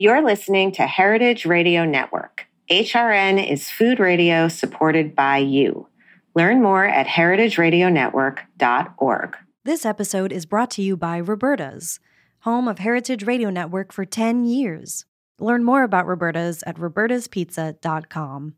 You're listening to Heritage Radio Network. HRN is food radio supported by you. Learn more at heritageradionetwork.org. This episode is brought to you by Roberta's, home of Heritage Radio Network for 10 years. Learn more about Roberta's at robertaspizza.com.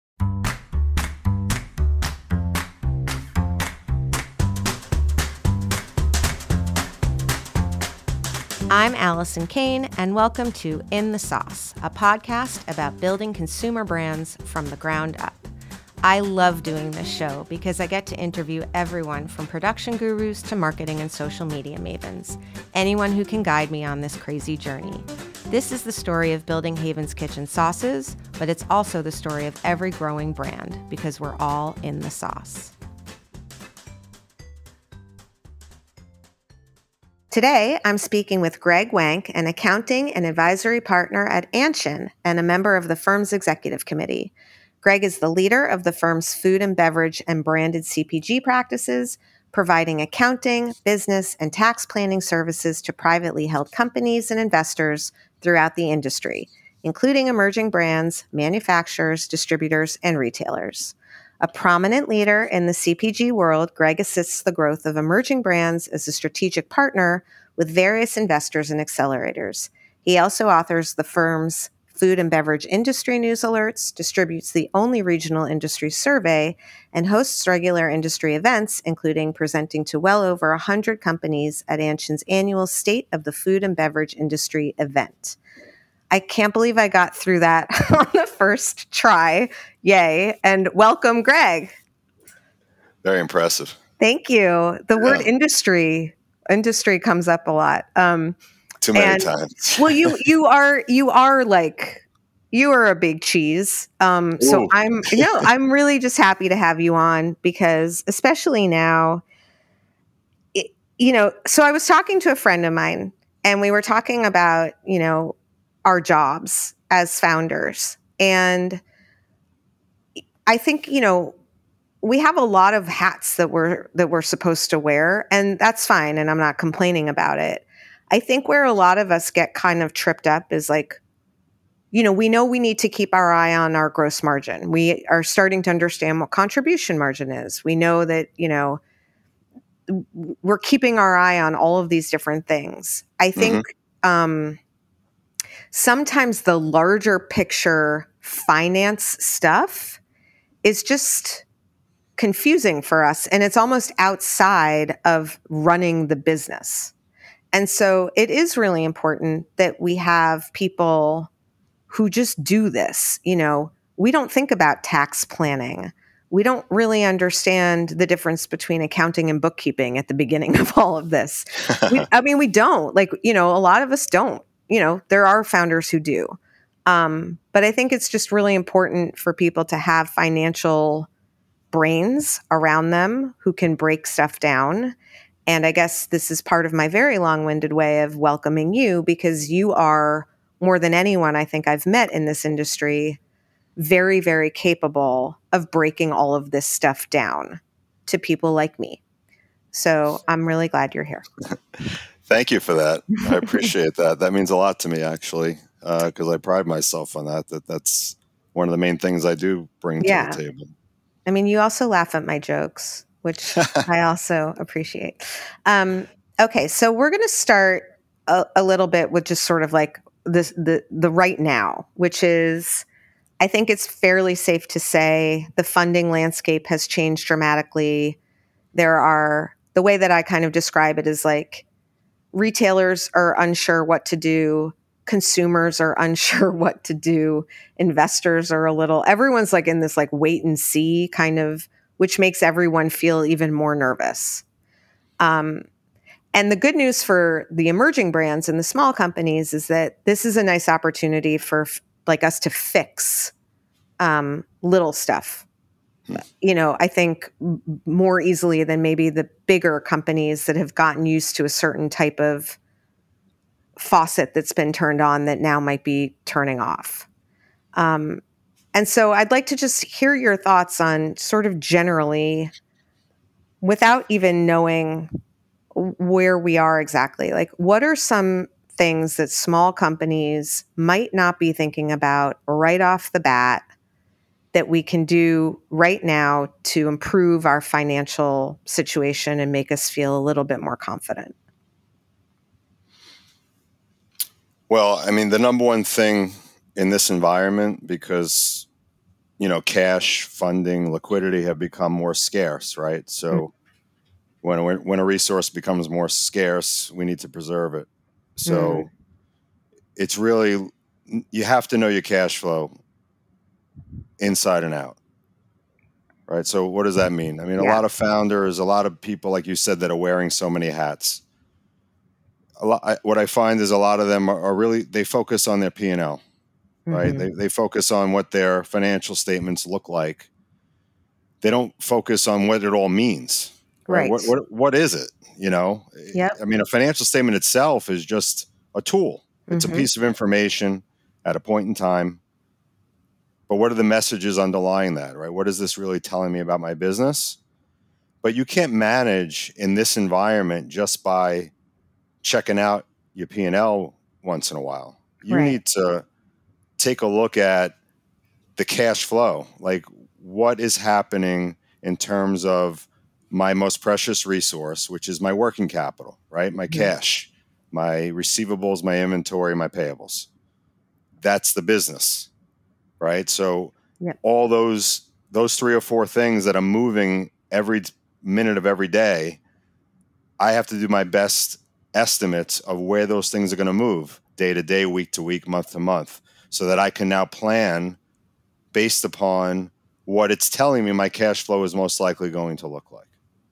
I'm Allison Kane, and welcome to In the Sauce, a podcast about building consumer brands from the ground up. I love doing this show because I get to interview everyone from production gurus to marketing and social media mavens, anyone who can guide me on this crazy journey. This is the story of building Haven's Kitchen sauces, but it's also the story of every growing brand because we're all in the sauce. Today, I'm speaking with Greg Wank, an accounting and advisory partner at Anshin and a member of the firm's executive committee. Greg is the leader of the firm's food and beverage and branded CPG practices, providing accounting, business, and tax planning services to privately held companies and investors throughout the industry, including emerging brands, manufacturers, distributors, and retailers. A prominent leader in the CPG world, Greg assists the growth of emerging brands as a strategic partner with various investors and accelerators. He also authors the firm's food and beverage industry news alerts, distributes the only regional industry survey, and hosts regular industry events, including presenting to well over 100 companies at Anshin's annual State of the Food and Beverage Industry event. I can't believe I got through that on the first try. Yay. And welcome, Greg. Very impressive. Thank you. The word industry comes up a lot. Too many times. Well, you are a big cheese. So I'm really just happy to have you on because especially now, so I was talking to a friend of mine and we were talking about, our jobs as founders. And I think, we have a lot of hats that we're supposed to wear, and that's fine. And I'm not complaining about it. I think where a lot of us get kind of tripped up is like, we know we need to keep our eye on our gross margin. We are starting to understand what contribution margin is. We know that, we're keeping our eye on all of these different things. I think, sometimes the larger picture finance stuff is just confusing for us, and it's almost outside of running the business. And so it is really important that we have people who just do this. We don't think about tax planning. We don't really understand the difference between accounting and bookkeeping at the beginning of all of this. We don't. A lot of us don't. There are founders who do. But I think it's just really important for people to have financial brains around them who can break stuff down. And I guess this is part of my very long-winded way of welcoming you because you are, more than anyone I think I've met in this industry, very, very capable of breaking all of this stuff down to people like me. So I'm really glad you're here. Thank you for that. I appreciate that. That means a lot to me, actually, because I pride myself on that. That's one of the main things I do bring to the table. I mean, you also laugh at my jokes, which I also appreciate. Okay, so we're going to start a little bit with just sort of like this, the right now, which is, I think it's fairly safe to say the funding landscape has changed dramatically. The way that I kind of describe it is like, retailers are unsure what to do. Consumers are unsure what to do. Investors are everyone's like in this like wait and see kind of, which makes everyone feel even more nervous. And the good news for the emerging brands and the small companies is that this is a nice opportunity for like us to fix little stuff. I think more easily than maybe the bigger companies that have gotten used to a certain type of faucet that's been turned on that now might be turning off. And so I'd like to just hear your thoughts on sort of generally, without even knowing where we are exactly, like what are some things that small companies might not be thinking about right off the bat that we can do right now to improve our financial situation and make us feel a little bit more confident? Well, I mean, the number one thing in this environment, because, cash, funding, liquidity have become more scarce, right? So when a resource becomes more scarce, we need to preserve it. So it's really, you have to know your cash flow inside and out, right? So what does that mean? I mean, a lot of founders, a lot of people, like you said, that are wearing so many hats. What I find is a lot of them are really, they focus on their P&L, right? They focus on what their financial statements look like. They don't focus on what it all means, right? What is it? I mean, a financial statement itself is just a tool. It's a piece of information at a point in time. But what are the messages underlying that, right? What is this really telling me about my business? But you can't manage in this environment just by checking out your P&L once in a while. You need to take a look at the cash flow. Like, what is happening in terms of my most precious resource, which is my working capital, right? My cash, my receivables, my inventory, my payables. That's the business, right? So all those 3 or 4 things that I'm moving every minute of every day, I have to do my best estimates of where those things are going to move day to day, week to week, month to month, so that I can now plan based upon what it's telling me my cash flow is most likely going to look like.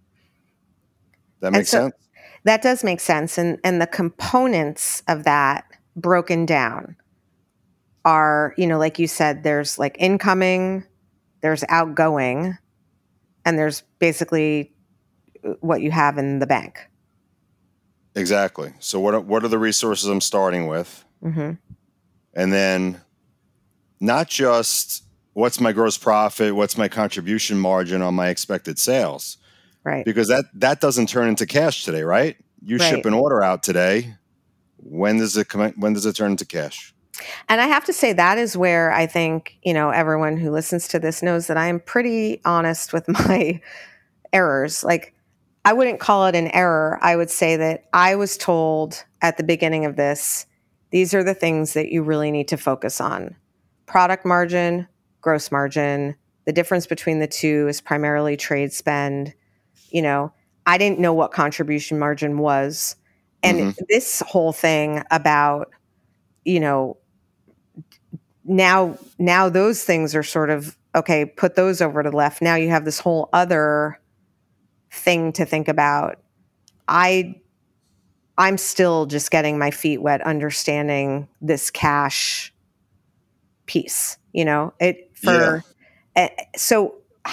That makes sense? That does make sense. And the components of that broken down are, like you said, there's like incoming, there's outgoing, and there's basically what you have in the bank. Exactly. So what are the resources I'm starting with? And then not just what's my gross profit, what's my contribution margin on my expected sales, right? Because that doesn't turn into cash today, right? You ship an order out today. When does it turn into cash? And I have to say that is where I think, everyone who listens to this knows that I am pretty honest with my errors. Like, I wouldn't call it an error. I would say that I was told at the beginning of this, these are the things that you really need to focus on. Product margin, gross margin. The difference between the two is primarily trade spend. I didn't know what contribution margin was. And this whole thing about, now those things are sort of, okay, put those over to the left. Now you have this whole other thing to think about. I'm still just getting my feet wet understanding this cash piece, so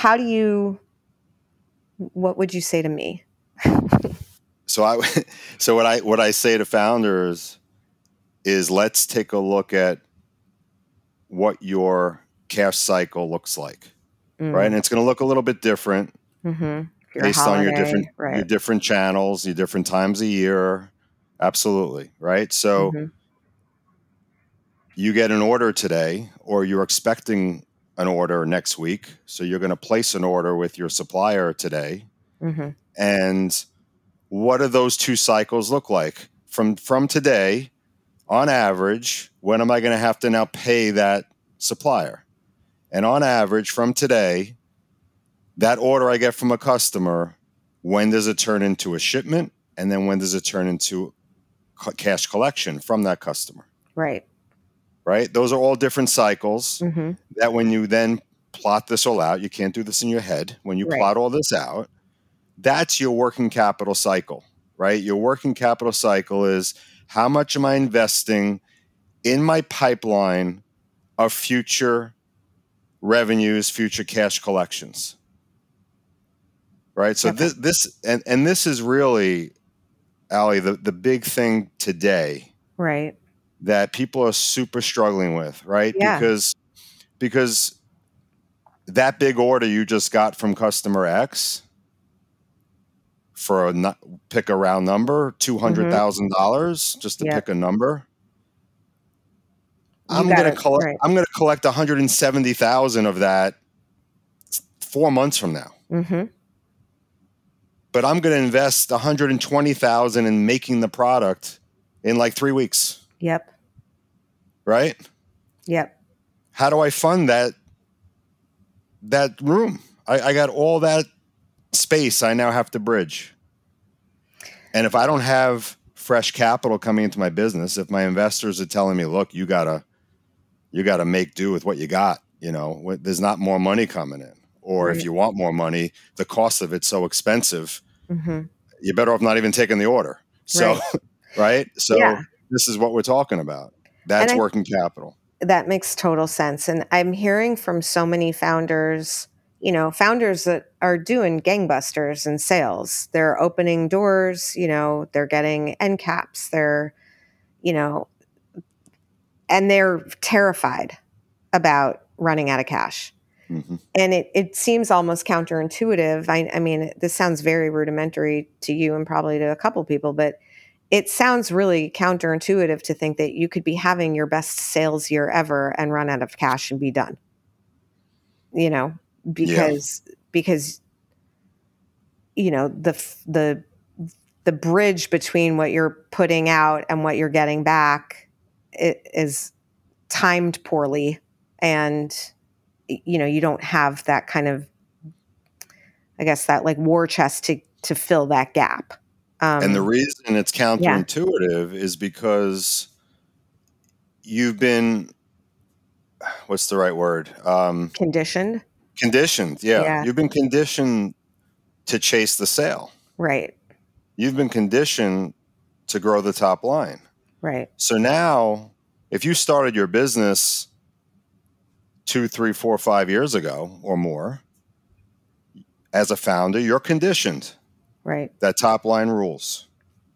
what would you say to me? So what I say to founders is, let's take a look at what your cash cycle looks like, right? And it's going to look a little bit different based on your different channels, your different times a year. Absolutely, right? So you get an order today, or you're expecting an order next week. So you're going to place an order with your supplier today. And what do those 2 cycles look like? From today, on average, when am I going to have to now pay that supplier? And on average, from today, that order I get from a customer, when does it turn into a shipment? And then when does it turn into cash collection from that customer? Right. Those are all different cycles that when you then plot this all out, you can't do this in your head. When you plot all this out, that's your working capital cycle, right? Your working capital cycle is, how much am I investing in my pipeline of future revenues, future cash collections, right? So this is really, Allie, the big thing today, right, that people are super struggling with, right? Because that big order you just got from customer X, for pick a round number, $200,000, just to pick a number. I'm going to collect 170,000 of that 4 months from now. Mm-hmm. But I'm going to invest 120,000 in making the product in like 3 weeks. Yep. Right? Yep. How do I fund that room? I got all that space I now have to bridge. And if I don't have fresh capital coming into my business, if my investors are telling me, look, you gotta make do with what you got, there's not more money coming in. Or if you want more money, the cost of it's so expensive, you're better off not even taking the order. So, right? So this is what we're talking about. That's working capital. That makes total sense. And I'm hearing from so many founders, founders that are doing gangbusters in sales. They're opening doors, they're getting end caps. They're, and they're terrified about running out of cash. Mm-hmm. And it seems almost counterintuitive. I mean, this sounds very rudimentary to you and probably to a couple people, but it sounds really counterintuitive to think that you could be having your best sales year ever and run out of cash and be done. Because the bridge between what you're putting out and what you're getting back is timed poorly, and you don't have that kind of, I guess, that like war chest to fill that gap. And the reason it's counterintuitive is because you've been, what's the right word? Conditioned. Yeah. You've been conditioned to chase the sale. Right. You've been conditioned to grow the top line. Right. So now, if you started your business 2, 3, 4, 5 years ago or more, as a founder, you're conditioned. Right. That top line rules.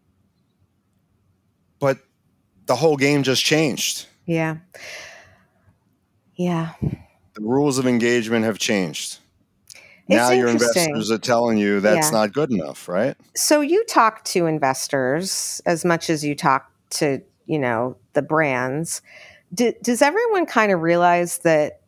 But the whole game just changed. Yeah. Yeah. The rules of engagement have changed. Now your investors are telling you that's not good enough, right? So you talk to investors as much as you talk to, the brands. Does everyone kind of realize that,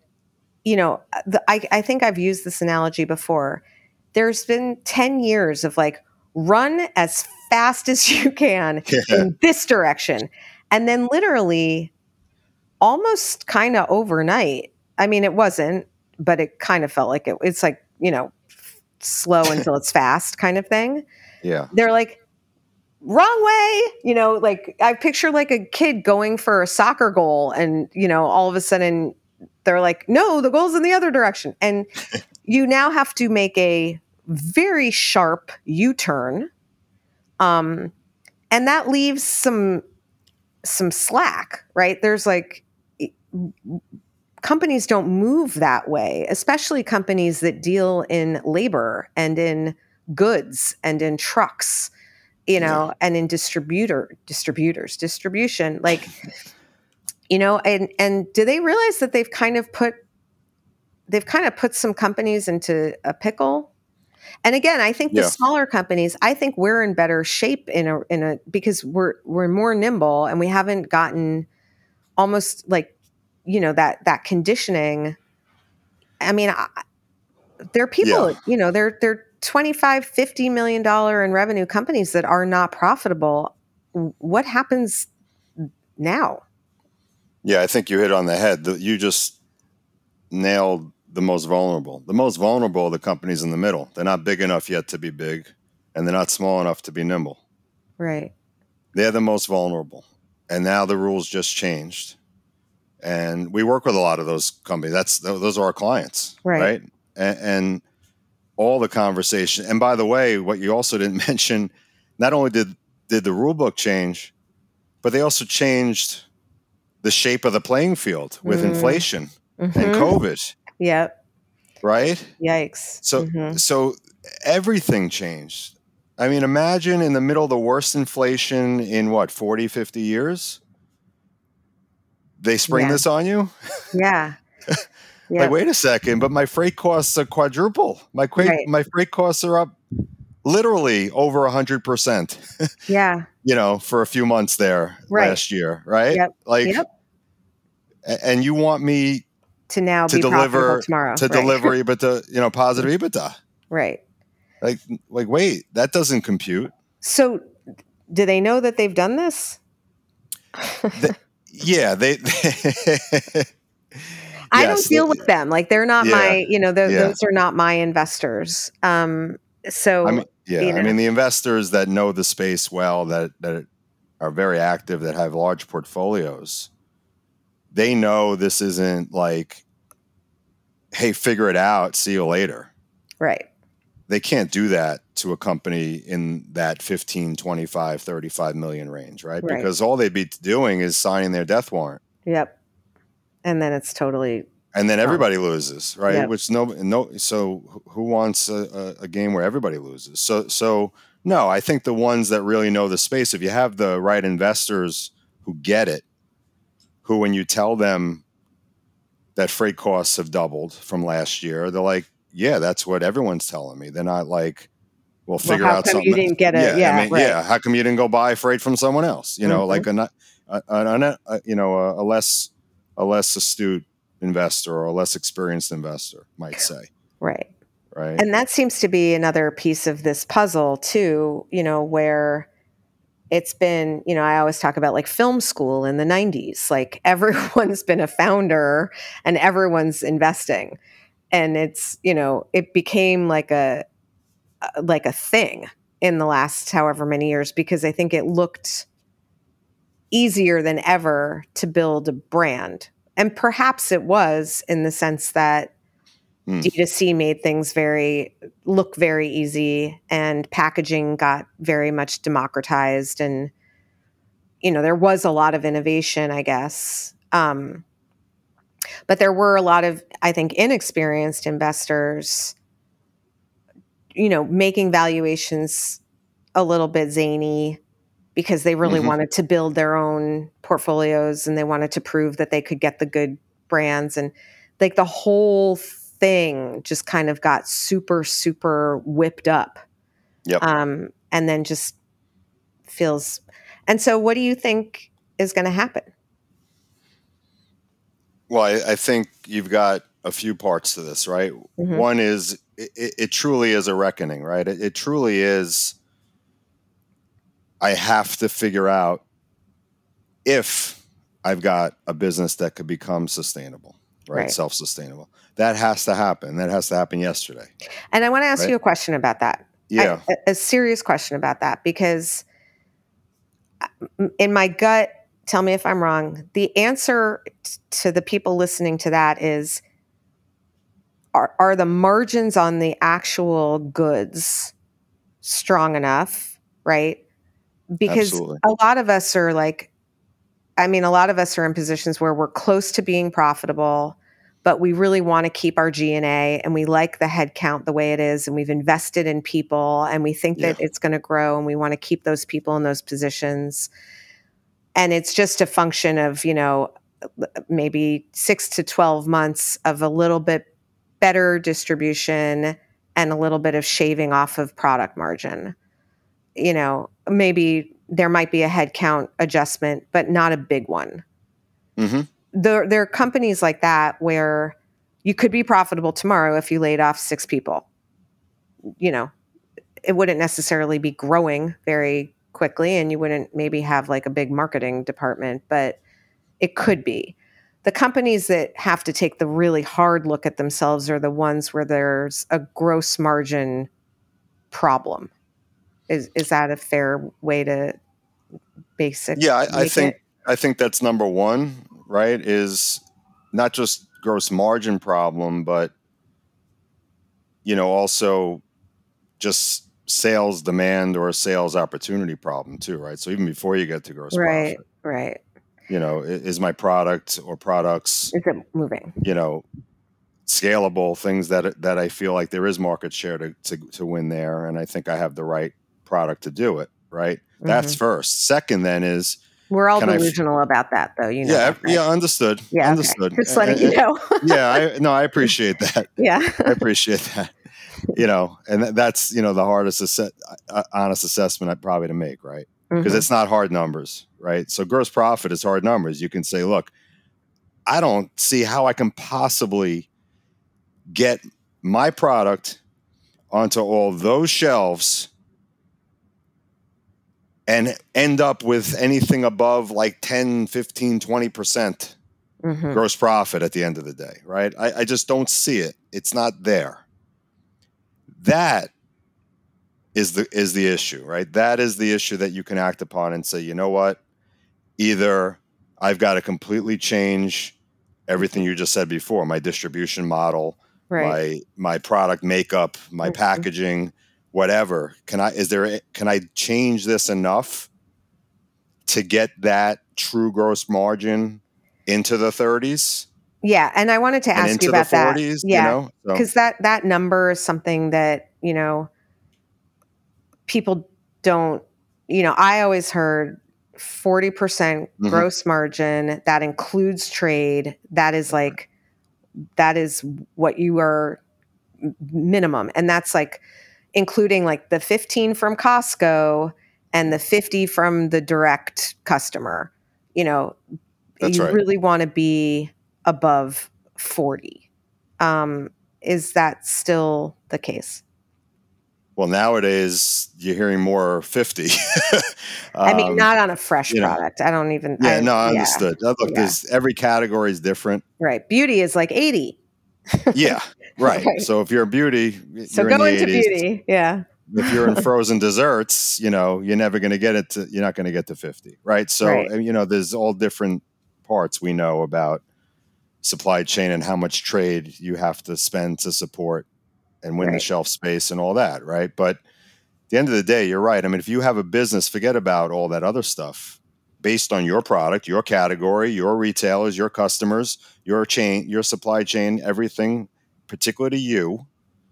I think I've used this analogy before. There's been 10 years of like, run as fast as you can in this direction. And then literally almost kind of overnight, I mean, it wasn't, but it kind of felt like it's like, slow until it's fast kind of thing. Yeah. They're like, wrong way, like I picture like a kid going for a soccer goal and, all of a sudden they're like, no, the goal's in the other direction. And you now have to make a very sharp U-turn. And that leaves some slack, right? There's like, companies don't move that way, especially companies that deal in labor and in goods and in trucks, and in distribution, like, and do they realize that they've kind of put some companies into a pickle? And again, I think the smaller companies, I think we're in better shape in a because we're more nimble and we haven't gotten almost like, that conditioning. I mean, there are people, they're $25, $50 million in revenue companies that are not profitable. What happens now? Yeah, I think you hit on the head. You just nailed the most vulnerable. The most vulnerable are the companies in the middle. They're not big enough yet to be big, and they're not small enough to be nimble. Right. They're the most vulnerable. And now the rules just changed. And we work with a lot of those companies. Those are our clients, right? And all the conversation. And by the way, what you also didn't mention, not only did the rule book change, but they also changed the shape of the playing field with inflation and COVID. Yep. Right? Yikes. So everything changed. I mean, imagine in the middle of the worst inflation in 40, 50 years, they spring this on you? Yeah. Like, wait a second, but my freight costs are quadruple. My freight costs are up literally over 100%. Yeah. For a few months there last year, right? Yep. Like, and you want me to now to be deliver tomorrow, deliver EBITDA, positive EBITDA, right? Like, wait, that doesn't compute. So, do they know that they've done this? Yeah, they I don't deal with them. Like, they're not my, those are not my investors. So, I mean, the investors that know the space well, that are very active, that have large portfolios, they know this isn't like, hey, figure it out, see you later. Right. They can't do that to a company in that 15, 25, 35 million range, right? Because all they'd be doing is signing their death warrant. Yep. And then it's totally... And then everybody loses, right? Yep. Which so who wants a game where everybody loses? So no, I think the ones that really know the space, if you have the right investors who get it, who when you tell them that freight costs have doubled from last year, they're like, yeah, that's what everyone's telling me. They're not like, well, figure out something. You didn't get it? How come you didn't go buy freight from someone else? Like a less astute investor or a less experienced investor might say. Right. Right. And that seems to be another piece of this puzzle too, where it's been, I always talk about like film school in the 90s, like everyone's been a founder and everyone's investing. And it's, it became like a thing in the last however many years, because I think it looked easier than ever to build a brand. And perhaps it was, in the sense that D2C made things look very easy, and packaging got very much democratized, and there was a lot of innovation, I guess. But there were a lot of, I think, inexperienced investors, making valuations a little bit zany because they really wanted to build their own portfolios, and they wanted to prove that they could get the good brands, and like the whole thing just kind of got super, super whipped up. Yep. And then just feels. And so what do you think is going to happen? Well, I think you've got a few parts to this, right? Mm-hmm. One is it truly is a reckoning, right? It truly is. I have to figure out if I've got a business that could become sustainable, right? Self-sustainable. That has to happen. That has to happen yesterday. And I want to ask you a question about that. Yeah. A serious question about that, because in my gut, tell me if I'm wrong, the answer to the people listening to that is, are the margins on the actual goods strong enough, right? Because Absolutely. a lot of us are in positions where we're close to being profitable, but we really want to keep our G&A, and we like the head count the way it is, and we've invested in people, and we think that it's going to grow, and we want to keep those people in those positions. And it's just a function of, maybe 6 to 12 months of a little bit better distribution and a little bit of shaving off of product margin. Maybe there might be a headcount adjustment, but not a big one. Mm-hmm. There are companies like that where you could be profitable tomorrow if you laid off 6 people. It wouldn't necessarily be growing very quickly, and you wouldn't maybe have like a big marketing department, but it could be. The companies that have to take the really hard look at themselves are the ones where there's a gross margin problem. Is that a fair way to basically? Yeah, I think that's number one, right? Is not just gross margin problem, but also just sales demand or a sales opportunity problem too, right? So even before you get to gross profit, right. Is my product or products, is it moving? Scalable, things that I feel like there is market share to win there, and I think I have the right product to do it, right? Mm-hmm. That's first. Second, then is we're all delusional about that, though. That, right? Yeah, understood. Yeah, understood. Okay. Just letting you know. I appreciate that. Yeah, I appreciate that. And that's, the hardest honest assessment probably to make, right? Because it's not hard numbers, right? So gross profit is hard numbers. You can say, look, I don't see how I can possibly get my product onto all those shelves and end up with anything above like 10, 15, 20% gross profit at the end of the day, right? I just don't see it. It's not there. That is the issue, right? That is the issue that you can act upon and say, you know what? Either I've got to completely change everything you just said before, my distribution model, right. my product makeup, my packaging, whatever. Can I change this enough to get that true gross margin into the 30s? Yeah, and I wanted to ask you about the 40s, that. Yeah, because that number is something that people don't. I always heard 40% gross margin. That includes trade. That is what you are minimum, and that's like including like the 15 from Costco and the 50 from the direct customer. That's you right. really want to be above 40. Is that still the case? Well, nowadays you're hearing more 50. I mean, not on a fresh product. I don't even. Yeah, I understood. Look, every category is different. Right. Beauty is like 80. Yeah. Right. So if you're a beauty, so you're go in the into 80s. Beauty. Yeah. If you're in frozen desserts, you're never going to get it to. You're not going to get to 50. Right. So there's all different parts we know about supply chain and how much trade you have to spend to support and win the shelf space and all that, right? But at the end of the day, you're right. I mean, if you have a business, forget about all that other stuff. Based on your product, your category, your retailers, your customers, your chain, your supply chain, everything, particular to you.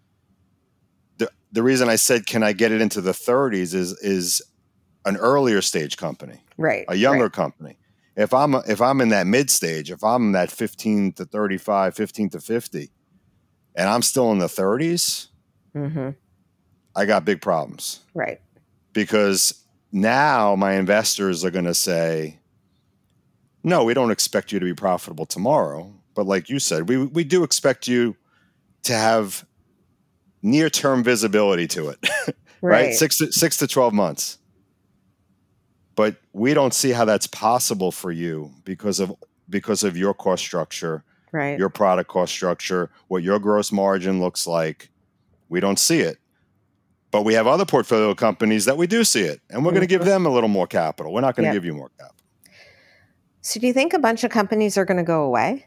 The reason I said, can I get it into the 30s is an earlier stage company, right? A younger company. If I'm in that mid stage, if I'm that 15 to 35, 15 to 50, and I'm still in the 30s, I got big problems. Right. Because now my investors are going to say, no, we don't expect you to be profitable tomorrow. But like you said, we do expect you to have near-term visibility to it, right? 6 to 12 months. But we don't see how that's possible for you because of your cost structure, your product cost structure, what your gross margin looks like. We don't see it. But we have other portfolio companies that we do see it, and we're going to give them a little more capital. We're not going to give you more capital. So do you think a bunch of companies are going to go away?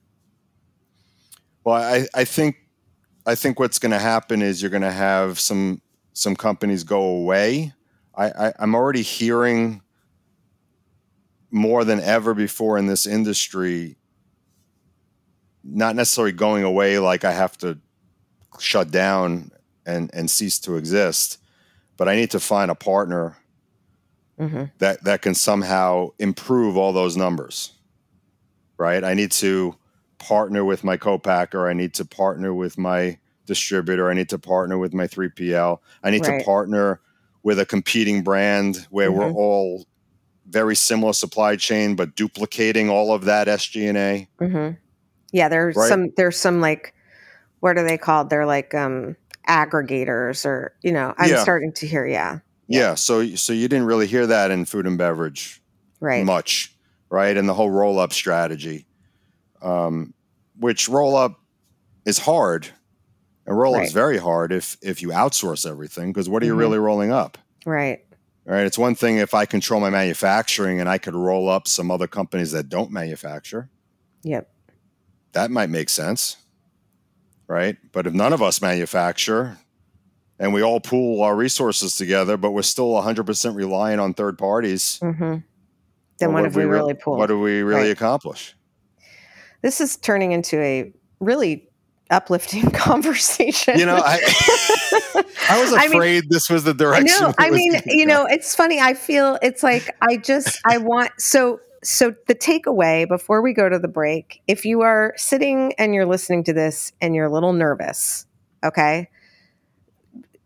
Well, I think what's going to happen is you're going to have some companies go away. I'm already hearing more than ever before in this industry, not necessarily going away like I have to shut down and cease to exist, but I need to find a partner that can somehow improve all those numbers, right? I need to partner with my co-packer. I need to partner with my distributor. I need to partner with my 3PL. I need to partner with a competing brand where we're all very similar supply chain, but duplicating all of that SG&A. Yeah, there's some like, what are they called? They're like aggregators, or I'm starting to hear. Yeah. So you didn't really hear that in food and beverage much, right? And the whole roll-up strategy, which roll-up is hard, and roll-up is very hard if you outsource everything, because what are you really rolling up? Right. It's one thing if I control my manufacturing and I could roll up some other companies that don't manufacture. Yep. That might make sense, right? But if none of us manufacture and we all pool our resources together, but we're still 100% reliant on third parties, then what have we really pulled? What do we really accomplish? This is turning into a really uplifting conversation. I was afraid this was the direction. No, it's funny. I feel it's like I want so the takeaway before we go to the break, if you are sitting and you're listening to this and you're a little nervous, okay,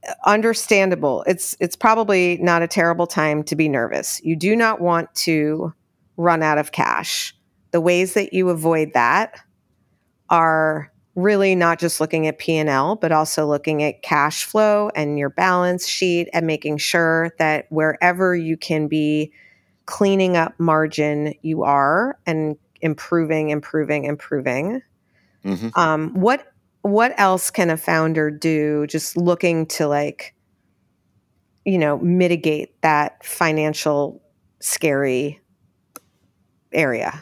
understandable. It's probably not a terrible time to be nervous. You do not want to run out of cash. The ways that you avoid that are really not just looking at P&L, but also looking at cash flow and your balance sheet and making sure that wherever you can be cleaning up margin, you are, and improving. Mm-hmm. What else can a founder do just looking to mitigate that financial scary area?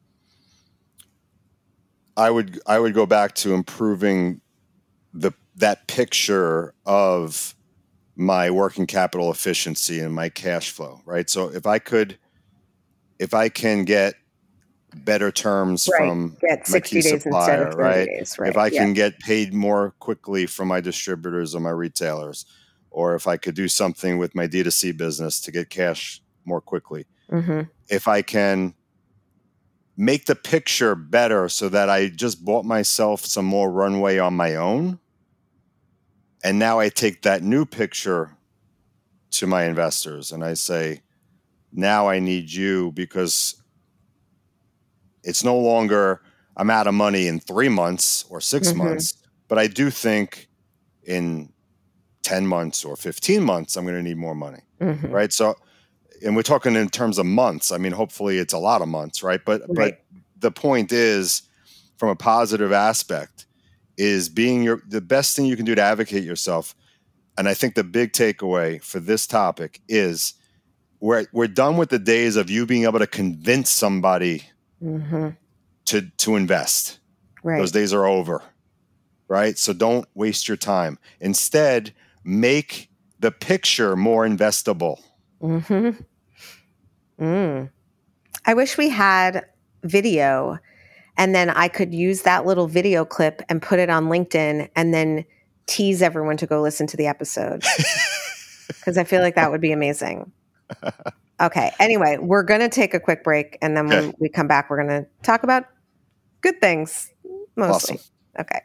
I would go back to improving that picture of my working capital efficiency and my cash flow, right? So if I can get better terms Right. from Get my 60 key days instead of supplier, 30 right? days. Right. If I Yeah. can get paid more quickly from my distributors or my retailers, or if I could do something with my D2C business to get cash more quickly. Mm-hmm. If I can make the picture better so that I just bought myself some more runway on my own, and now I take that new picture to my investors and I say, now I need you, because it's no longer I'm out of money in 3 months or 6 Mm-hmm. months, but I do think in 10 months or 15 months, I'm going to need more money. Mm-hmm. Right. So, and we're talking in terms of months. I mean, hopefully it's a lot of months, right? But the point is, from a positive aspect, is being the best thing you can do to advocate yourself. And I think the big takeaway for this topic is we're done with the days of you being able to convince somebody Mm-hmm. to invest. Right. Those days are over, right? So don't waste your time. Instead, make the picture more investable. Mm-hmm. I wish we had video, and then I could use that little video clip and put it on LinkedIn and then tease everyone to go listen to the episode, because I feel like that would be amazing. Okay. Anyway, we're going to take a quick break, and then when we come back, we're going to talk about good things mostly. Awesome. Okay.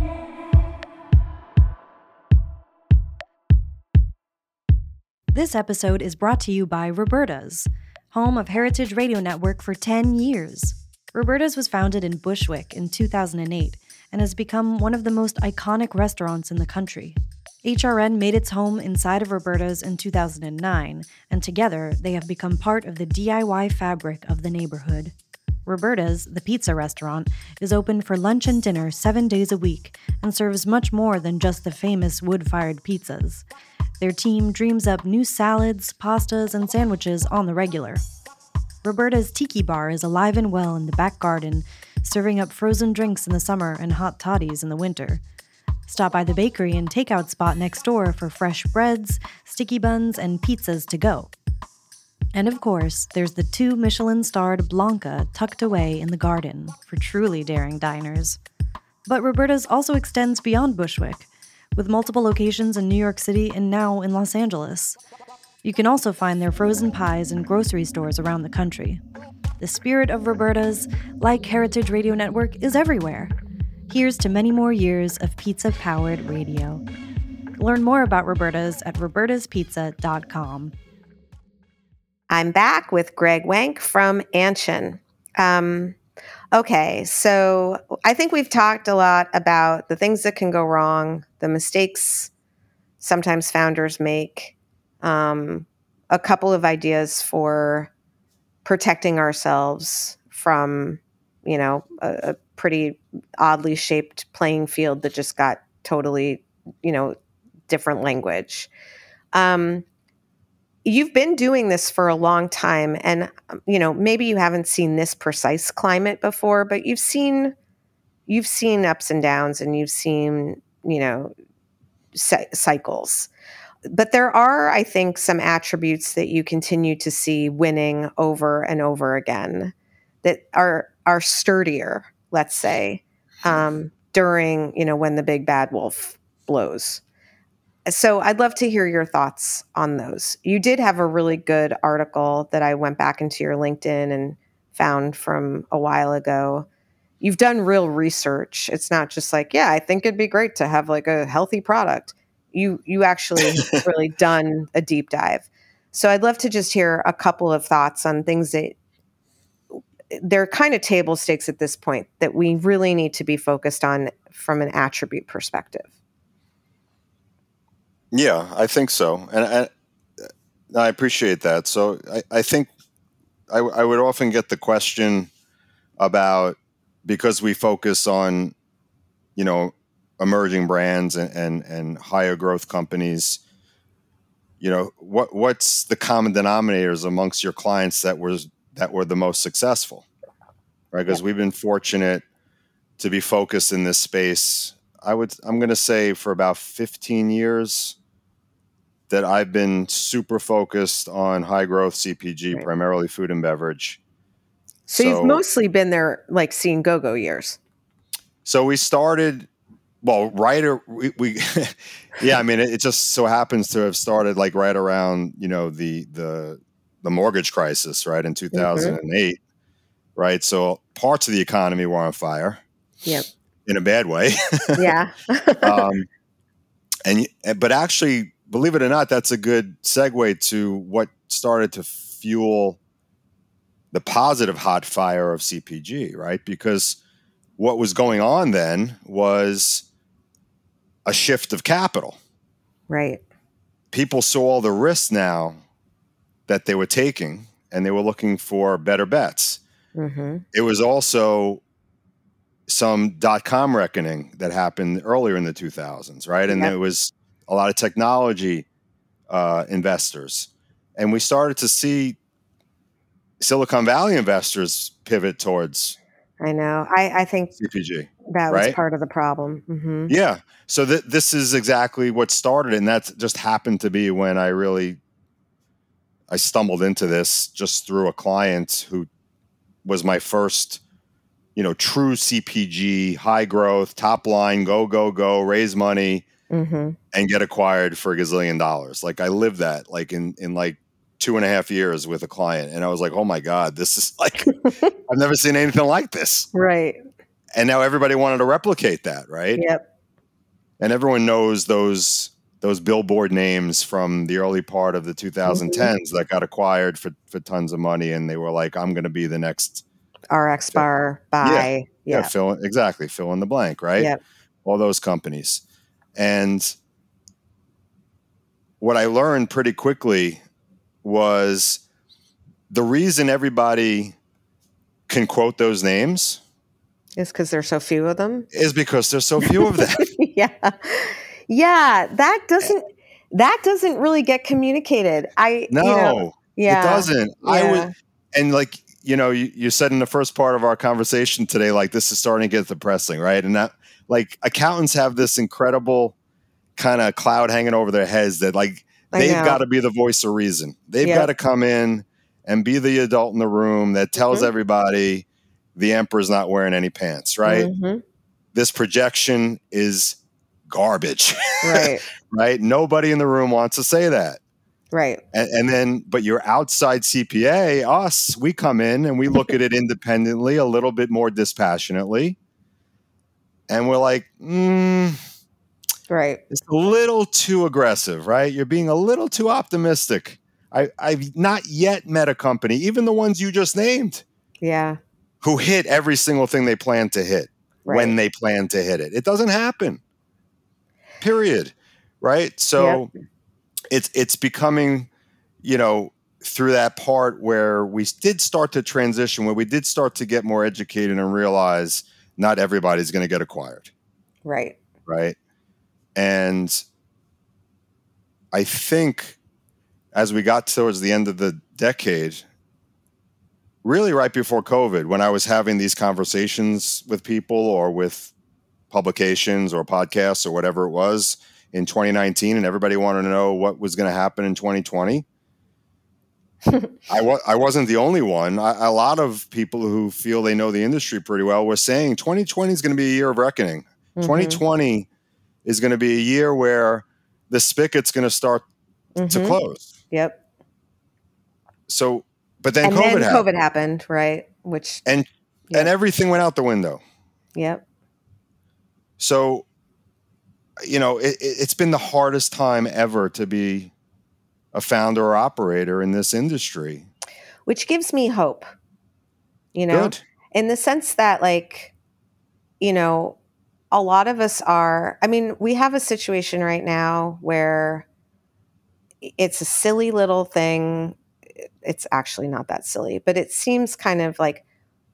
This episode is brought to you by Roberta's, home of Heritage Radio Network for 10 years. Roberta's was founded in Bushwick in 2008 and has become one of the most iconic restaurants in the country. HRN made its home inside of Roberta's in 2009, and together they have become part of the DIY fabric of the neighborhood. Roberta's, the pizza restaurant, is open for lunch and dinner 7 days a week and serves much more than just the famous wood-fired pizzas. Their team dreams up new salads, pastas, and sandwiches on the regular. Roberta's Tiki Bar is alive and well in the back garden, serving up frozen drinks in the summer and hot toddies in the winter. Stop by the bakery and takeout spot next door for fresh breads, sticky buns, and pizzas to go. And of course, there's the 2 Michelin-starred Blanca tucked away in the garden for truly daring diners. But Roberta's also extends beyond Bushwick, with multiple locations in New York City and now in Los Angeles. You can also find their frozen pies in grocery stores around the country. The spirit of Roberta's, like Heritage Radio Network, is everywhere. Here's to many more years of pizza-powered radio. Learn more about Roberta's at robertaspizza.com. I'm back with Greg Wenk from Anshin. Okay, so I think we've talked a lot about the things that can go wrong, the mistakes sometimes founders make, a couple of ideas for protecting ourselves from, a pretty oddly shaped playing field that just got totally, different language. You've been doing this for a long time, and maybe you haven't seen this precise climate before, but you've seen ups and downs, and you've seen cycles. But there are, I think, some attributes that you continue to see winning over and over again that are sturdier, let's say, during when the big bad wolf blows. So I'd love to hear your thoughts on those. You did have a really good article that I went back into your LinkedIn and found from a while ago. You've done real research. It's not just like, yeah, I think it'd be great to have like a healthy product. you actually have really done a deep dive. So I'd love to just hear a couple of thoughts on things that they're kind of table stakes at this point that we really need to be focused on from an attribute perspective. Yeah, I think so. And I appreciate that. So I think I would often get the question about, because we focus on, emerging brands and higher growth companies, what's the common denominators amongst your clients that were the most successful, right? Because we've been fortunate to be focused in this space. I'm going to say for about 15 years that I've been super focused on high growth CPG, Right. primarily food and beverage. So you've mostly been there like seeing go-go years. So we started, well, we yeah, I mean, it just so happens to have started like right around, the mortgage crisis, right, in 2008, right? So parts of the economy were on fire. Yep. In a bad way. Yeah. But actually, believe it or not, that's a good segue to what started to fuel the positive hot fire of CPG, right? Because what was going on then was a shift of capital. Right. People saw all the risks now that they were taking, and they were looking for better bets. Mm-hmm. It was also some .com reckoning that happened earlier in the 2000s, right? And there was a lot of technology investors. And we started to see Silicon Valley investors pivot towards I know. I think CPG. That was part of the problem. Mm-hmm. Yeah. So this is exactly what started. And that just happened to be when I stumbled into this just through a client who was my first, true CPG, high growth, top line, go, raise money, and get acquired for $1 gazillion. Like I lived that like in like 2.5 years with a client. And I was like, oh my God, this is like, I've never seen anything like this. Right. And now everybody wanted to replicate that, right? Yep. And everyone knows those billboard names from the early part of the 2010s that got acquired for tons of money. And they were like, I'm going to be the next RX bar, buy. Yeah. Fill in the blank, right? Yep. All those companies. And what I learned pretty quickly was the reason everybody can quote those names is because there's so few of them. Is because there's so few of them. Yeah. That doesn't really get communicated. It doesn't. Yeah. And like, you said in the first part of our conversation today, like this is starting to get depressing, right? And that, like, accountants have this incredible kind of cloud hanging over their heads that like they've got to be the voice of reason. They've got to come in and be the adult in the room that tells everybody the emperor's not wearing any pants, right? This projection is garbage, right? Right? Nobody in the room wants to say that. Right. And then, but your outside CPA, us, we come in and we look at it independently, a little bit more dispassionately. And we're like, right. It's a little too aggressive, right? You're being a little too optimistic. I've not yet met a company, even the ones you just named, who hit every single thing they plan to hit when they plan to hit it. It doesn't happen. Period. Right? So it's becoming, through that part where we did start to transition, where we did start to get more educated and realize not everybody's going to get acquired. Right. Right. And I think as we got towards the end of the decade, really right before COVID, when I was having these conversations with people or with publications or podcasts or whatever it was in 2019, and everybody wanted to know what was going to happen in 2020. I wasn't the only one. A lot of people who feel they know the industry pretty well were saying 2020 is going to be a year of reckoning. 2020 is going to be a year where the spigot's going to start to close. Yep. So, but then COVID happened, right? And everything went out the window. Yep. So it's been the hardest time ever to be a founder or operator in this industry. Which gives me hope, Good. in the sense that, like, a lot of us are, we have a situation right now where it's a silly little thing. It's actually not that silly, but it seems kind of like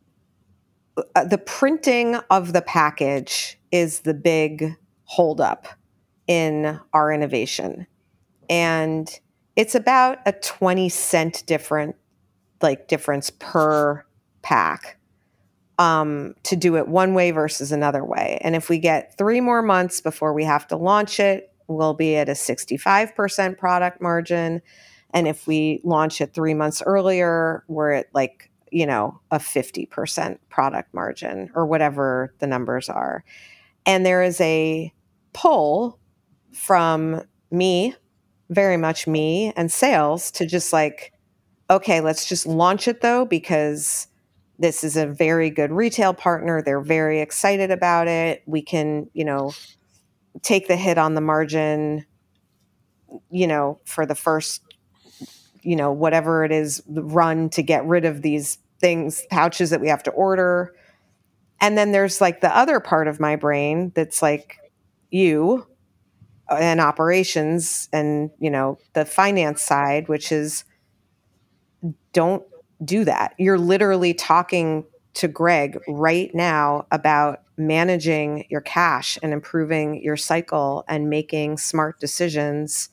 the printing of the package is the big holdup in our innovation. And it's about a 20-cent difference per pack to do it one way versus another way. And if we get 3 more months before we have to launch it, we'll be at a 65% product margin. And if we launch it 3 months earlier, we're at a 50% product margin, or whatever the numbers are. And there is a pull from me, very much me, and sales to just okay, let's just launch it though, because this is a very good retail partner. They're very excited about it. We can, take the hit on the margin, for the first, whatever it is, run to get rid of these pouches that we have to order. And then there's the other part of my brain that's you and operations and, the finance side, which is, don't do that. You're literally talking to Greg right now about managing your cash and improving your cycle and making smart decisions.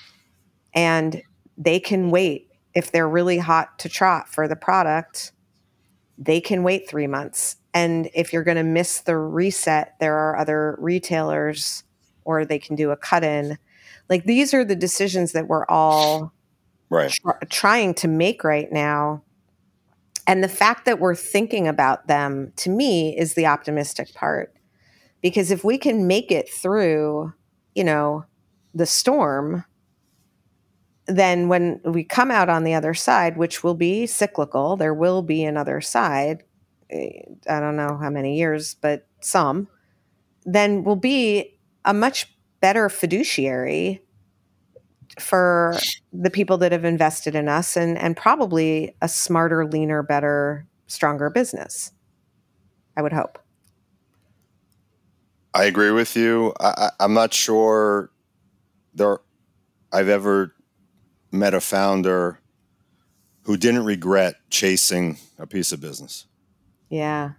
And they can wait. If they're really hot to trot for the product, they can wait 3 months. And if you're going to miss the reset, there are other retailers, or they can do a cut-in. These are the decisions that we're all trying to make right now. And the fact that we're thinking about them, to me, is the optimistic part. Because if we can make it through, the storm, then when we come out on the other side, which will be cyclical, there will be another side. I don't know how many years, but some. Then we'll be a much better fiduciary for the people that have invested in us, and probably a smarter, leaner, better, stronger business. I would hope. I agree with you. I'm not sure I've ever met a founder who didn't regret chasing a piece of business. Yeah.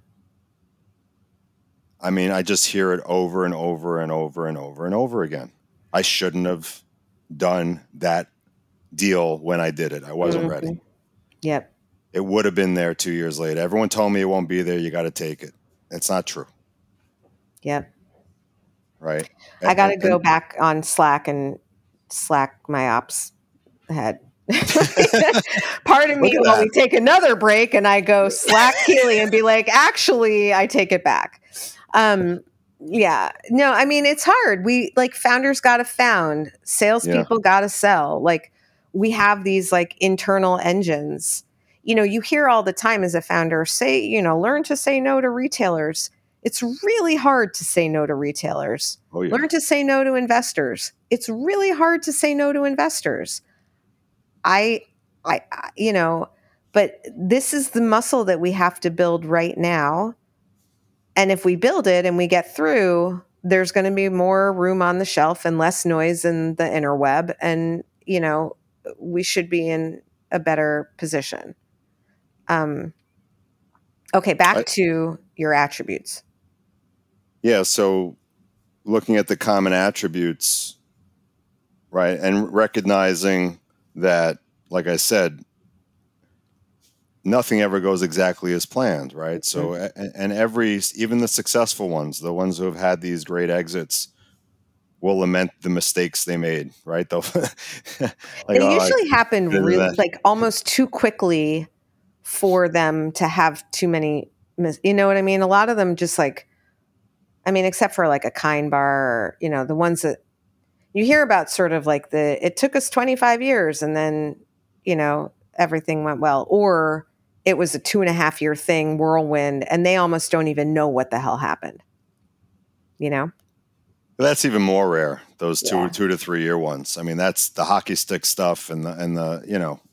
I just hear it over and over and over and over and over again. I shouldn't have done that deal when I did it. I wasn't ready. Yep. It would have been there 2 years later. Everyone told me it won't be there. You got to take it. It's not true. Yep. Right. I got to go back on Slack and Slack my ops head. Pardon me while we take another break and I go Slack Keely and be like, actually, I take it back. Yeah. No, it's hard. We founders got to found, salespeople got to sell. We have these internal engines. You hear all the time as a founder say, learn to say no to retailers. It's really hard to say no to retailers. Oh, yeah. Learn to say no to investors. It's really hard to say no to investors. But this is the muscle that we have to build right now. And if we build it and we get through, there's going to be more room on the shelf and less noise in the interweb. And, we should be in a better position. Okay, back to your attributes. Yeah, so looking at the common attributes, right, and recognizing that, like I said, nothing ever goes exactly as planned, right? So, and even the successful ones, the ones who have had these great exits, will lament the mistakes they made, right? They usually happen really almost too quickly for them to have too many. You know what I mean? A lot of them just except for a Kind Bar, or, the ones that you hear about, sort of it took us 25 years and then, everything went well, or it was a 2.5-year thing, whirlwind, and they almost don't even know what the hell happened. That's even more rare. Those Yeah. 2 to 3 year ones. I mean, that's the hockey stick stuff, and the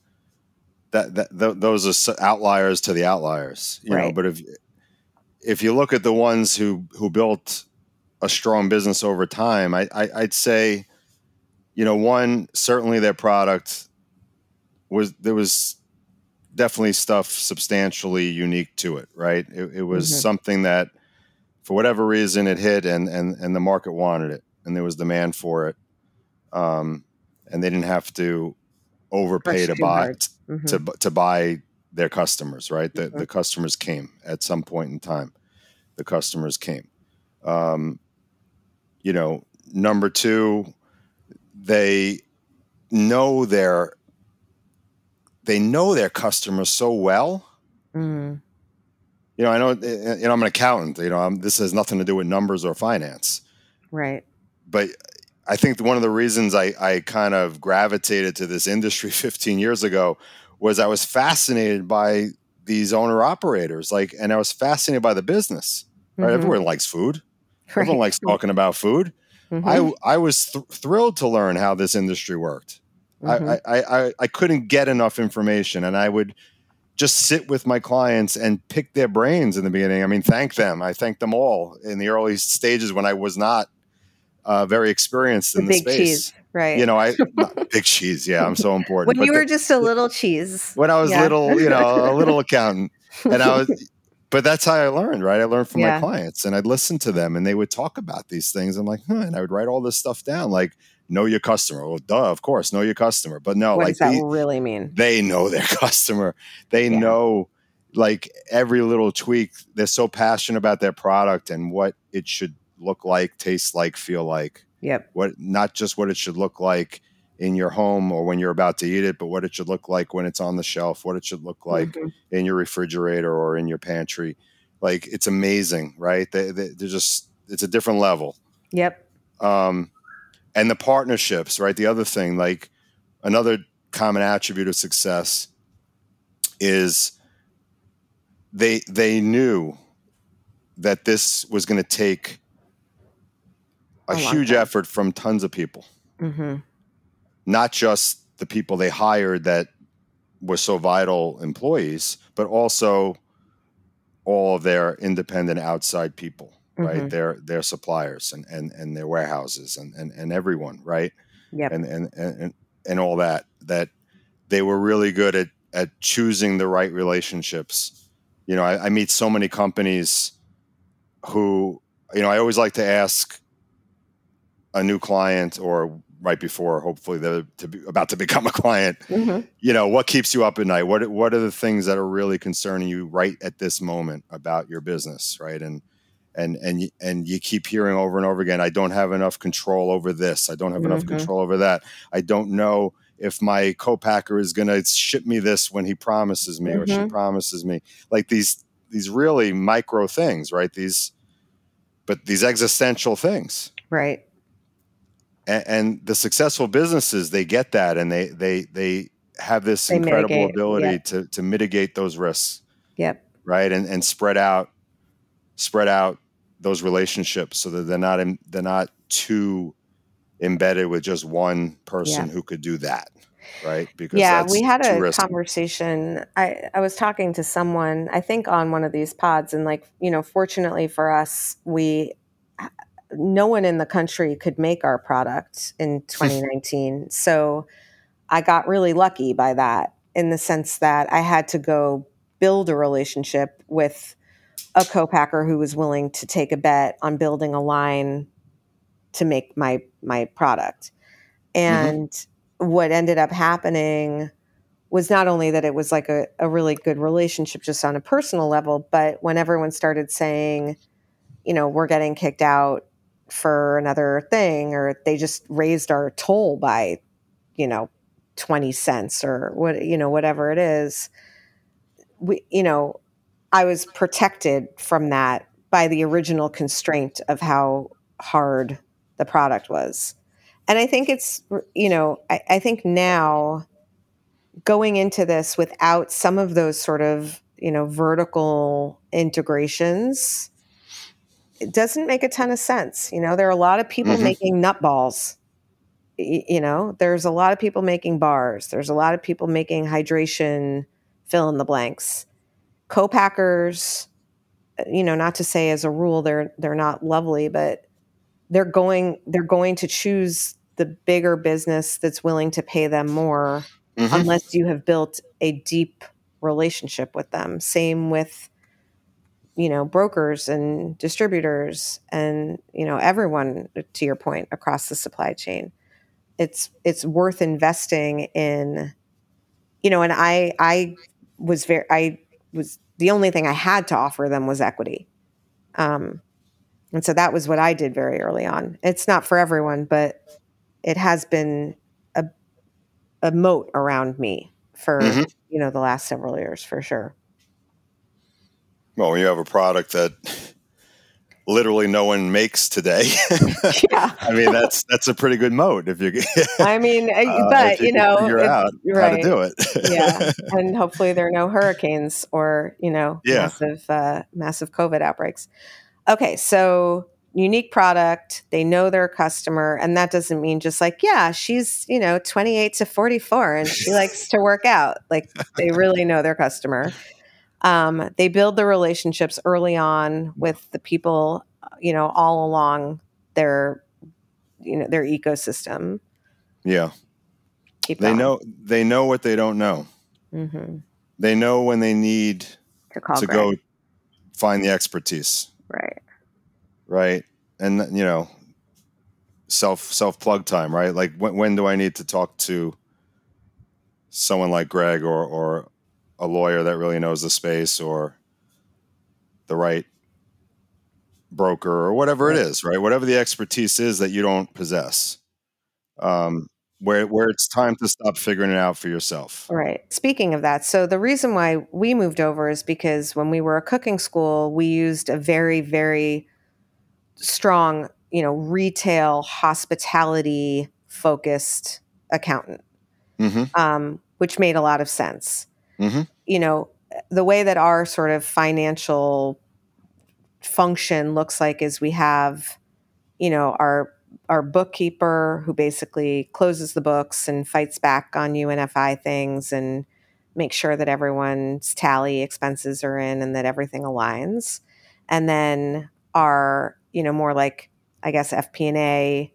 those are outliers to the outliers. Right. But if you look at the ones who built a strong business over time, I'd say, one, certainly their product there was definitely stuff substantially unique to it, right? It was something that, for whatever reason, it hit, and the market wanted it, and there was demand for it, and they didn't have to overpay Push to too buy hard. to buy their customers, right? The customers came at some point in time. The customers came. Number two, they know their customers so well. Mm. I know. I'm an accountant. This has nothing to do with numbers or finance. Right. But I think one of the reasons I kind of gravitated to this industry 15 years ago was I was fascinated by these owner operators, and I was fascinated by the business. Right? Everyone likes food. Right. Everyone likes talking about food. I was thrilled to learn how this industry worked. I couldn't get enough information, and I would just sit with my clients and pick their brains in the beginning. I mean, thank them. I thanked them all in the early stages when I was not very experienced in the big space. Cheese, right? Big cheese. Yeah, I'm so important. When you were just a little cheese. When I was little, a little accountant, but that's how I learned, right? I learned from my clients, and I'd listen to them, and they would talk about these things. I'm like, and I would write all this stuff down, like, know your customer. Well, duh, of course, know your customer. But no, what does that really mean? They know their customer. They know, every little tweak. They're so passionate about their product and what it should look like, taste like, feel like. Yep. Not just what it should look like in your home or when you're about to eat it, but what it should look like when it's on the shelf, what it should look like in your refrigerator or in your pantry. It's amazing, right? They're just, it's a different level. Yep. And the partnerships, right? The other thing, another common attribute of success is they knew that this was going to take a huge effort from tons of people. Not just the people they hired that were so vital employees, but also all of their independent outside people, right? Their suppliers and their warehouses and everyone, right? Yep. And all that they were really good at choosing the right relationships. I meet so many companies who, I always like to ask a new client, or right before, hopefully they're about to become a client, what keeps you up at night? What are the things that are really concerning you right at this moment about your business, right? And you keep hearing over and over again, I don't have enough control over this. I don't have enough control over that. I don't know if my co-packer is going to ship me this when he promises me or she promises me. These really micro things, right? These existential things. Right. And the successful businesses, they get that, and they have this incredible ability to mitigate those risks. Yep. Right. And spread out those relationships so that they're not too embedded with just one person who could do that. Right. Because we had a conversation. I was talking to someone, I think on one of these pods, and fortunately for us, no one in the country could make our product in 2019. So I got really lucky by that, in the sense that I had to go build a relationship with a co-packer who was willing to take a bet on building a line to make my product. And what ended up happening was not only that it was a really good relationship just on a personal level, but when everyone started saying, we're getting kicked out for another thing, or they just raised our toll by, 20 cents or whatever it is, I was protected from that by the original constraint of how hard the product was. And I think it's, I think now going into this without some of those sort of, vertical integrations, it doesn't make a ton of sense. You know, there are a lot of people making nut balls. You know, there's a lot of people making bars. There's a lot of people making hydration, fill in the blanks. Co-packers, you know, not to say as a rule they're not lovely, but they're going to choose the bigger business that's willing to pay them more unless you have built a deep relationship with them. Same with, you know, brokers and distributors and, you know, everyone, to your point, across the supply chain. It's worth investing in, you know, and I was the only thing I had to offer them was equity. And so that was what I did very early on. It's not for everyone, but it has been a moat around me for, you know, the last several years for sure. Well, when you have a product that literally no one makes today, Yeah. I mean, that's a pretty good moat if you I mean, but you know, figure out how to do it. Yeah. And hopefully there are no hurricanes or, you know, massive COVID outbreaks. Okay. So unique product, they know their customer. And that doesn't mean just like, yeah, she's, you know, 28 to 44 and she likes to work out. Like they really know their customer. They build the relationships early on with the people, you know, all along their, you know, their ecosystem. Yeah. Keep going. They know what they don't know. They know when they need to go find the expertise. Right. And, you know, self plug time, right? Like when do I need to talk to someone like Greg or a lawyer that really knows the space or the right broker or whatever it is, right? Whatever the expertise is that you don't possess, where it's time to stop figuring it out for yourself. Right. Speaking of that, so the reason why we moved over is because when we were a cooking school, we used a very, very strong, you know, retail hospitality focused accountant, which made a lot of sense. You know, the way that our sort of financial function looks like is we have, you know, our bookkeeper who basically closes the books and fights back on UNFI things and makes sure that everyone's tally expenses are in and that everything aligns. And then our, you know, more like, I guess, FP&A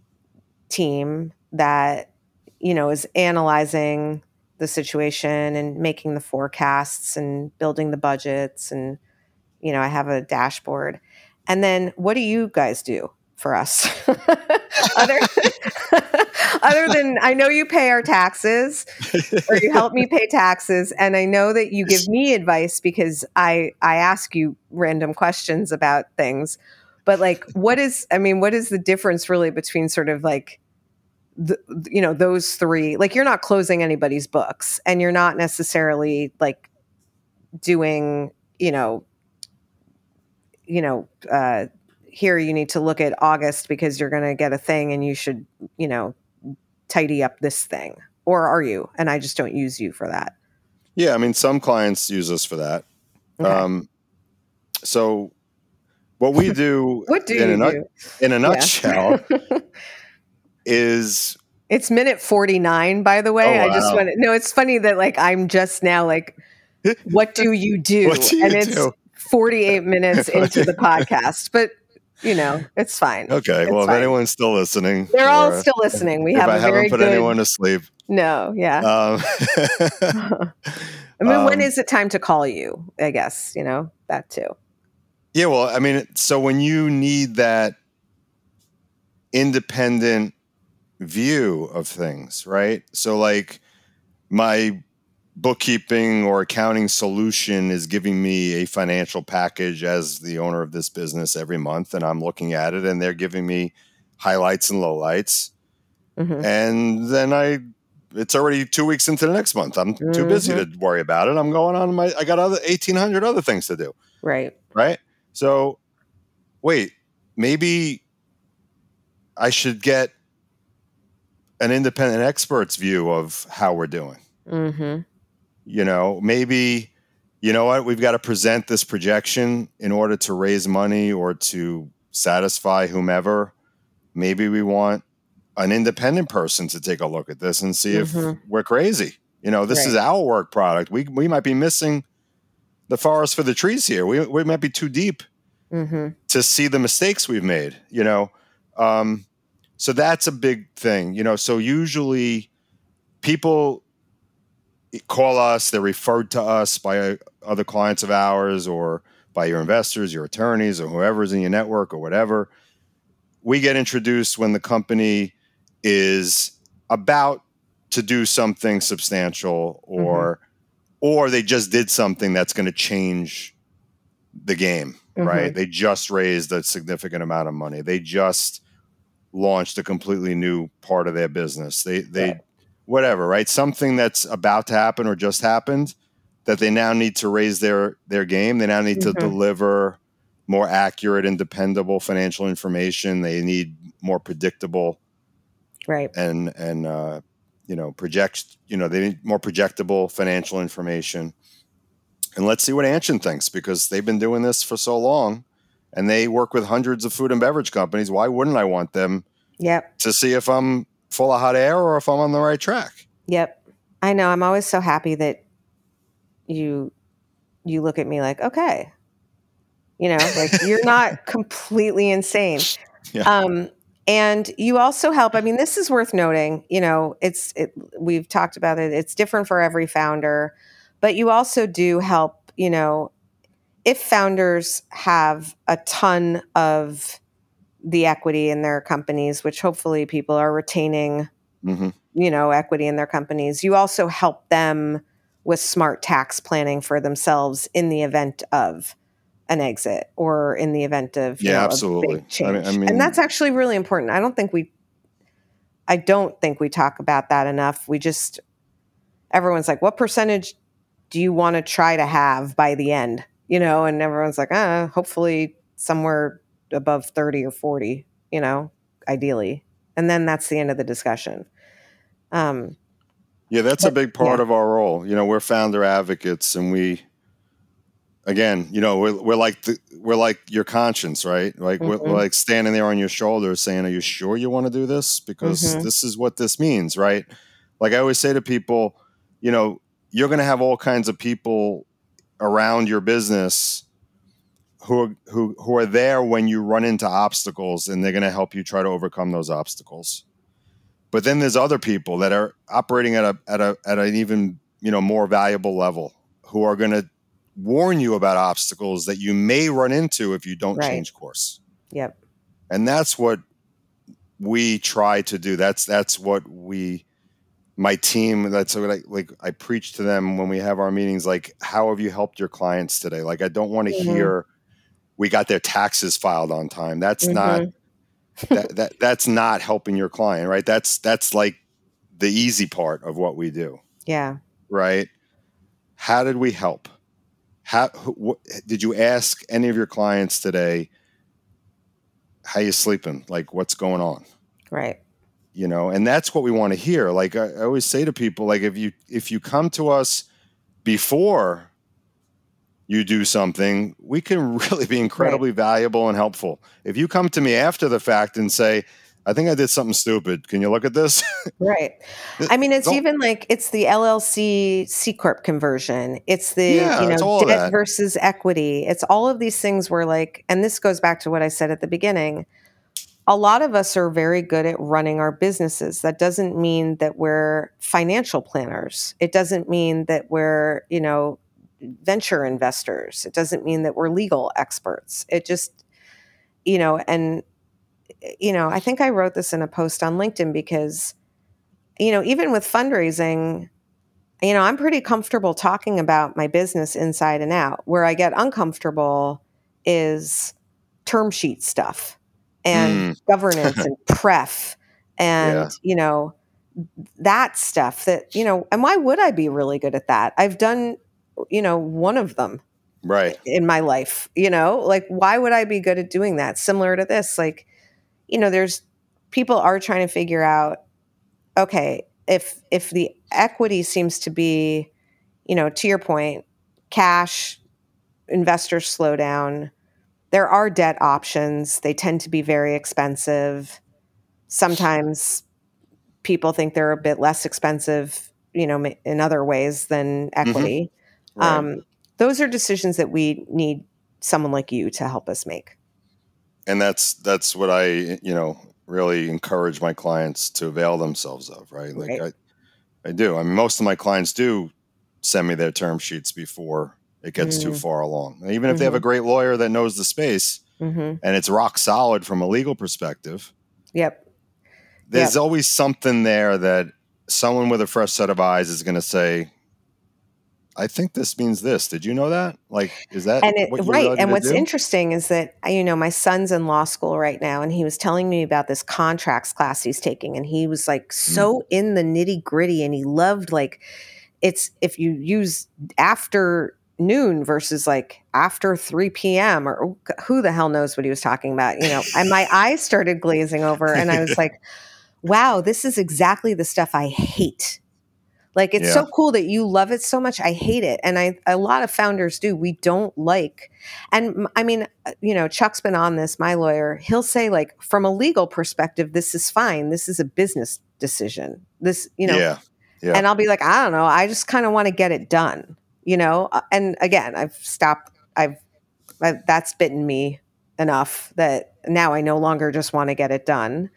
team that, you know, is analyzing the situation and making the forecasts and building the budgets. And, you know, I have a dashboard. And then what do you guys do for us? other than I know you pay our taxes or you help me pay taxes. And I know that you give me advice because I ask you random questions about things. But like, what is the difference really between sort of like, you know, those three? Like, you're not closing anybody's books and you're not necessarily like doing, here you need to look at August because you're going to get a thing and you should, you know, tidy up this thing. Or are you? And I just don't use you for that. Yeah. I mean, some clients use us for that. Okay. So what we do, what do you do? In a nutshell, is it's minute 49, by the way. Oh, wow. I just want to no, it's funny that like I'm just now like, what do you do? It's 48 minutes into the podcast, but you know, it's fine. Okay. Well, if anyone's still listening, they're all still listening. We have a very good. Haven't put anyone to sleep. No. Yeah. I mean, when is it time to call you? I guess, you know, that too. Yeah. Well, I mean, so when you need that independent view of things, right? So like my bookkeeping or accounting solution is giving me a financial package as the owner of this business every month, and I'm looking at it and they're giving me highlights and lowlights. And then it's already 2 weeks into the next month. I'm too busy to worry about it. I'm going on I got 1,800 other things to do. Right. So wait, maybe I should get an independent expert's view of how we're doing. You know, maybe you know what, we've got to present this projection in order to raise money or to satisfy whomever. Maybe we want an independent person to take a look at this and see if we're crazy. You know, this is our work product. We might be missing the forest for the trees here. We might be too deep to see the mistakes we've made, you know? So that's a big thing, you know? So usually people call us, they're referred to us by other clients of ours or by your investors, your attorneys, or whoever's in your network or whatever. We get introduced when the company is about to do something substantial or they just did something that's going to change the game, right? They just raised a significant amount of money. They just launched a completely new part of their business. They whatever, right? Something that's about to happen or just happened that they now need to raise their game. They now need to deliver more accurate and dependable financial information. They need more predictable, and you know, they need more projectable financial information. And let's see what Anshin thinks, because they've been doing this for so long and they work with hundreds of food and beverage companies. Why wouldn't I want them to see if I'm full of hot air or if I'm on the right track? I know. I'm always so happy that you look at me like, okay, you know, like you're not completely insane. And you also help. I mean, this is worth noting, you know, we've talked about it. It's different for every founder, but you also do help, you know, if founders have a ton of the equity in their companies, which hopefully people are retaining, you know, equity in their companies, you also help them with smart tax planning for themselves in the event of an exit or in the event of absolutely. a big change. I mean, and that's actually really important. I don't think we talk about that enough. Everyone's like, what percentage do you want to try to have by the end? You know, and everyone's like, hopefully somewhere above 30 or 40, you know, ideally. And then that's the end of the discussion. That's a big part of our role. You know, we're founder advocates, and again, you know, we're like your conscience, right? Like we're like standing there on your shoulder saying, are you sure you want to do this? Because this is what this means, right? Like I always say to people, you know, you're going to have all kinds of people around your business who are there when you run into obstacles, and they're going to help you try to overcome those obstacles. But then there's other people that are operating at an even, you know, more valuable level, who are going to warn you about obstacles that you may run into if you don't change course. And that's what we try to do. That's what my team, that's what I preach to them when we have our meetings, like, how have you helped your clients today? Like, I don't want to hear we got their taxes filed on time. That's not that's not helping your client, right? That's like the easy part of what we do. Right? How did we help? Did you ask any of your clients today, how you sleeping? Like, what's going on? You know, and that's what we want to hear. Like I always say to people, like, if you come to us before you do something, we can really be incredibly valuable and helpful. If you come to me after the fact and say, I think I did something stupid, can you look at this? I mean, it's even like, it's the LLC C Corp conversion. It's the, debt versus equity. It's all of these things where, like, and this goes back to what I said at the beginning. A lot of us are very good at running our businesses. That doesn't mean that we're financial planners. It doesn't mean that we're, you know, venture investors. It doesn't mean that we're legal experts. It just, you know, and, you know, I think I wrote this in a post on LinkedIn because, you know, even with fundraising, you know, I'm pretty comfortable talking about my business inside and out. Where I get uncomfortable is term sheet stuff and governance and pref and, you know, that stuff that, you know, and why would I be really good at that? I've done, you know, one of them in my life, you know, like, why would I be good at doing that? Similar to this, like, you know, there's people are trying to figure out, okay, if the equity seems to be, you know, to your point, cash, investors slow down. There are debt options. They tend to be very expensive. Sometimes people think they're a bit less expensive, in other ways than equity. Right. Those are decisions that we need someone like you to help us make. And that's what I, really encourage my clients to avail themselves of, right? Right. Like I do. I mean, most of my clients do send me their term sheets before it gets too far along. And even if they have a great lawyer that knows the space and it's rock solid from a legal perspective. Yep. There's always something there that someone with a fresh set of eyes is going to say, I think this means this. Did you know that? Like, is that what you're ready And to what's do? interesting is that, my son's in law school right now, and he was telling me about this contracts class he's taking. And he was like so in the nitty gritty, and he loved it's if you use afternoon versus like after 3 p.m. or who the hell knows what he was talking about, and my eyes started glazing over and I was like, wow, this is exactly the stuff I hate. Like, it's so cool that you love it so much. I hate it. And a lot of founders do. We don't like, and I mean, Chuck's been on this, my lawyer, he'll say like, from a legal perspective, this is fine. This is a business decision. Yeah. And I'll be like, I don't know. I just kind of want to get it done, and again, I've stopped. That's bitten me enough that now I no longer just want to get it done.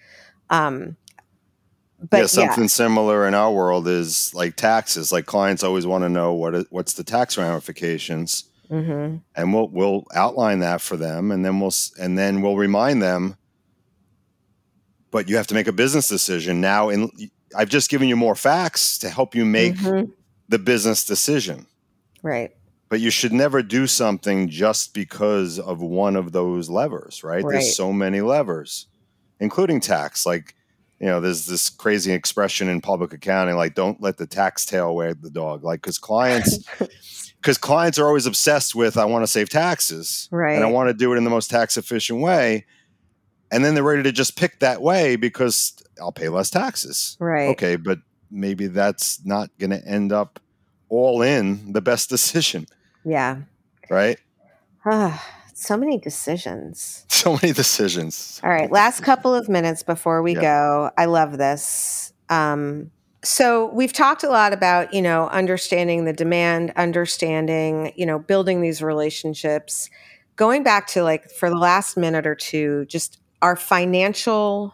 But something similar in our world is like taxes. Like clients always want to know what's the tax ramifications, and we'll outline that for them, and then we'll remind them. But you have to make a business decision now. I've just given you more facts to help you make the business decision, right? But you should never do something just because of one of those levers, right? There's so many levers, including tax. Like, there's this crazy expression in public accounting, like, don't let the tax tail wag the dog. Like, because clients are always obsessed with, I want to save taxes, right? And I want to do it in the most tax efficient way. And then they're ready to just pick that way because I'll pay less taxes. Right. Okay, but maybe that's not going to end up all in the best decision. Yeah. Right? So many decisions. So many decisions. All right. Last couple of minutes before we go. I love this. So we've talked a lot about, understanding the demand, understanding, building these relationships. Going back to like for the last minute or two, just our financial,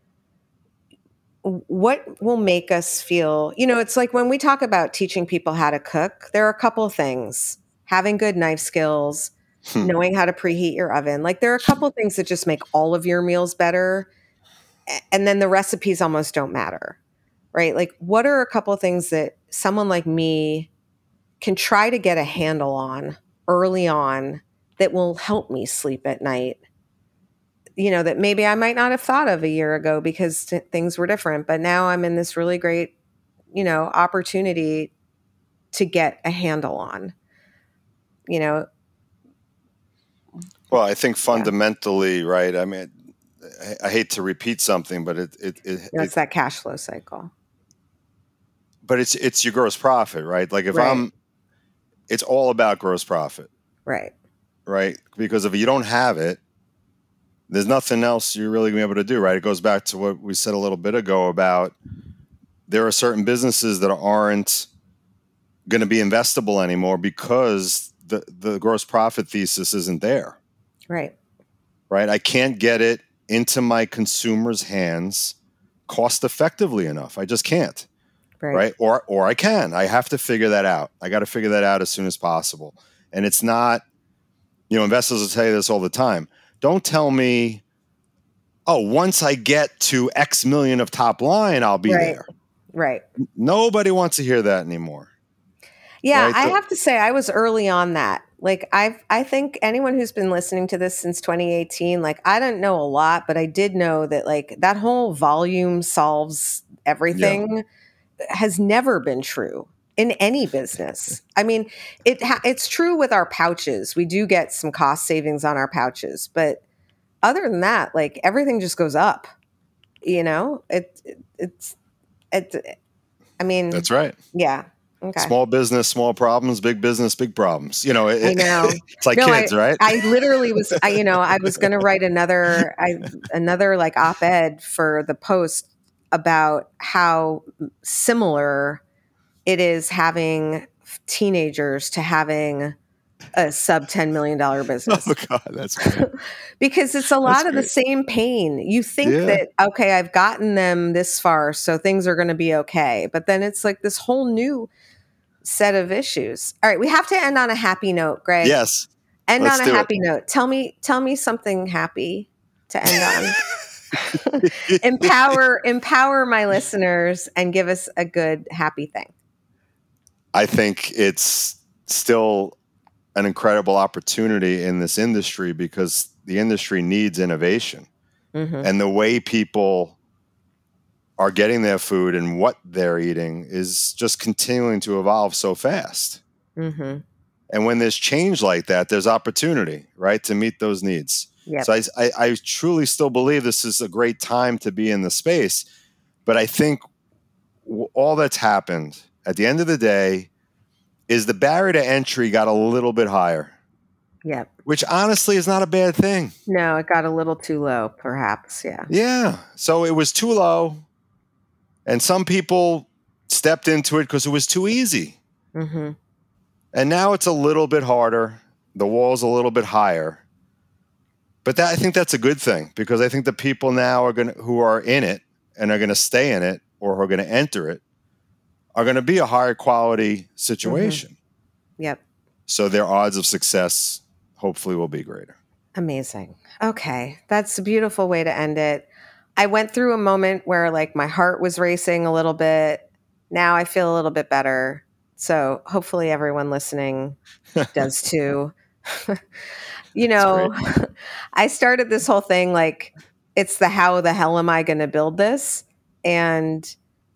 what will make us feel, it's like when we talk about teaching people how to cook, there are a couple of things. Having good knife skills, knowing how to preheat your oven. Like there are a couple of things that just make all of your meals better. And then the recipes almost don't matter, right? Like what are a couple of things that someone like me can try to get a handle on early on that will help me sleep at night? That maybe I might not have thought of a year ago because things were different, but now I'm in this really great, opportunity to get a handle on, Well, I think fundamentally, right. I mean, I hate to repeat something, but it's that cash flow cycle. But it's your gross profit, right? Like if it's all about gross profit. Right. Right. Because if you don't have it, there's nothing else you're really going to be able to do, right? It goes back to what we said a little bit ago about there are certain businesses that aren't going to be investable anymore because the gross profit thesis isn't there. Right. Right. I can't get it into my consumers' hands cost effectively enough. I just can't. Right. Or I can. I have to figure that out. I got to figure that out as soon as possible. And it's not, investors will tell you this all the time. Don't tell me, once I get to X million of top line, I'll be there. Right. Nobody wants to hear that anymore. Yeah, right? I have to say I was early on that. Like I think anyone who's been listening to this since 2018, like I didn't know a lot, but I did know that like that whole volume solves everything has never been true in any business. I mean, it's true with our pouches. We do get some cost savings on our pouches, but other than that, like everything just goes up. I mean, that's right. Yeah. Okay. Small business, small problems, big business, big problems. You know, I know. It's like kids, right? I literally was, I was going to write another like op-ed for the Post about how similar it is having teenagers to having a sub $10 million business. Oh God, that's great. Because it's a lot of the same pain. You think that, okay, I've gotten them this far, so things are going to be okay. But then it's like this whole new set of issues. All right, we have to end on a happy note, Greg. Yes. End on a happy note. Tell me something happy to end on. Empower my listeners and give us a good happy thing. I think it's still an incredible opportunity in this industry because the industry needs innovation. Mm-hmm. And the way people are getting their food and what they're eating is just continuing to evolve so fast. Mm-hmm. And when there's change like that, there's opportunity, right, to meet those needs. Yep. So I truly still believe this is a great time to be in the space. But I think all that's happened at the end of the day is the barrier to entry got a little bit higher. Yep. Which honestly is not a bad thing. No, it got a little too low, perhaps. Yeah. Yeah. So it was too low. And some people stepped into it because it was too easy. Mm-hmm. And now it's a little bit harder. The wall's a little bit higher. But I think that's a good thing because I think the people now who are in it and are going to stay in it or who are going to enter it are going to be a higher quality situation. Mm-hmm. Yep. So their odds of success hopefully will be greater. Amazing. Okay. That's a beautiful way to end it. I went through a moment where like my heart was racing a little bit. Now I feel a little bit better. So hopefully everyone listening does too. You know, I started this whole thing like it's how the hell am I going to build this? And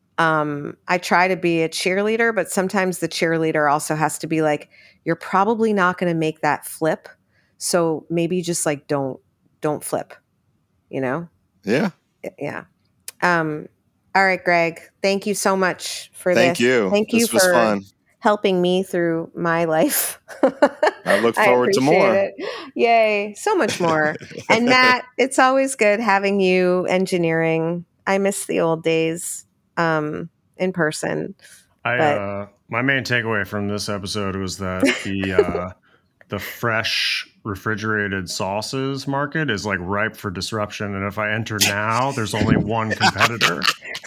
I try to be a cheerleader, but sometimes the cheerleader also has to be like, you're probably not going to make that flip. So maybe just like don't flip, you know? Yeah. Yeah. All right, Greg, thank you so much for this. Thank you. This was fun. Helping me through my life. I look forward to more. It. Yay. So much more. And Matt, it's always good having you engineering. I miss the old days in person. My main takeaway from this episode was that the fresh refrigerated sauces market is like ripe for disruption. And if I enter now, there's only one competitor.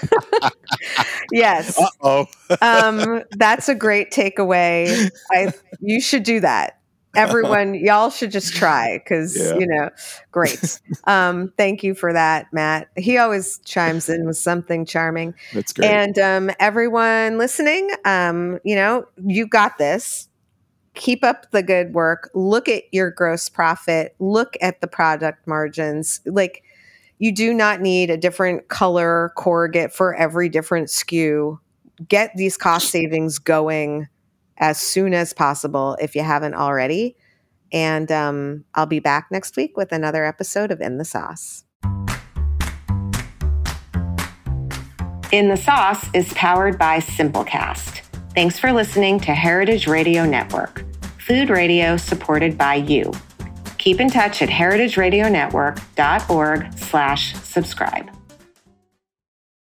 Yes. Uh-oh. That's a great takeaway. You should do that. Everyone, y'all should just try because, great. Thank you for that, Matt. He always chimes in with something charming. That's great. And everyone listening, you got this. Keep up the good work. Look at your gross profit. Look at the product margins. Like, you do not need a different color corrugate for every different SKU. Get these cost savings going as soon as possible if you haven't already. And I'll be back next week with another episode of In the Sauce. In the Sauce is powered by Simplecast. Thanks for listening to Heritage Radio Network, food radio supported by you. Keep in touch at heritageradionetwork.org/subscribe.